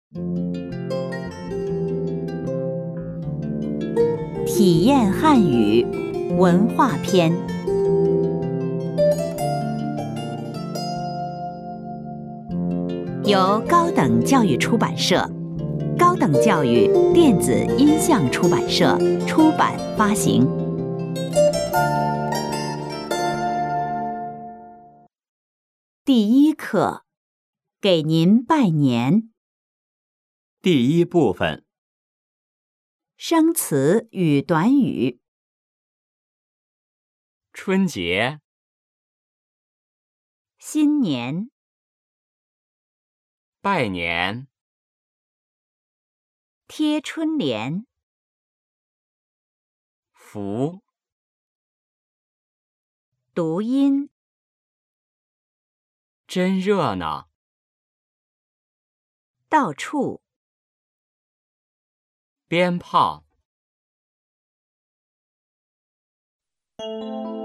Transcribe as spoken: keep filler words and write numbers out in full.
体验汉语文化篇。由高等教育出版社、高等教育电子音像出版社出版发行。第一课，给您拜年。 第一部分， 生词与短语。 春节、 新年、 拜年、 贴春联、 福、 读音、 真热闹、 到处、 鞭炮。